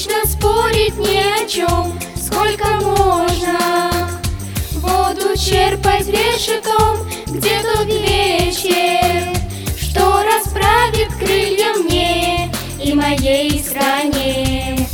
Скучно спорить ни о чем, сколько можно воду черпать решетом, где тот вечер, что расправит крылья мне и моей стране.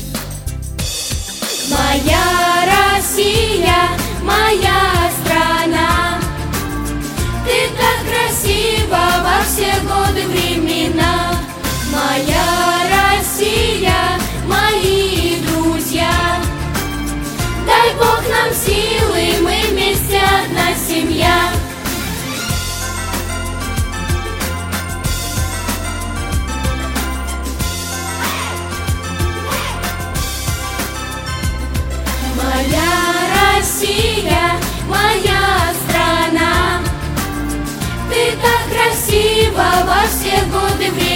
Моя Россия, моя страна, ты так красива во все годы времена. Моя Россия, мои друзья, дай Бог нам силы, мы вместе одна семья. Моя Россия, моя страна, ты так красива во все годы времена.